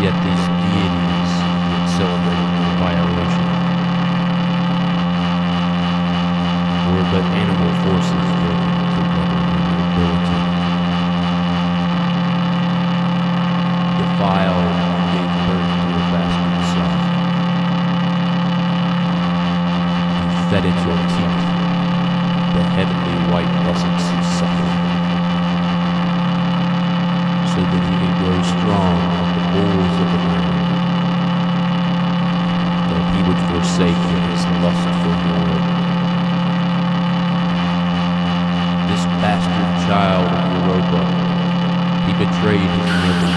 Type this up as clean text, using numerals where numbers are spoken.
Yet these deities would celebrate your violation were but animal forces working together in your ability. Defiled and gave birth to a bastard son. You fed at your teeth the heavenly white essence he suffered, so that he could grow strong like the bulls of the land, that he would forsake his lust for more. This bastard child of Europa, he betrayed his noble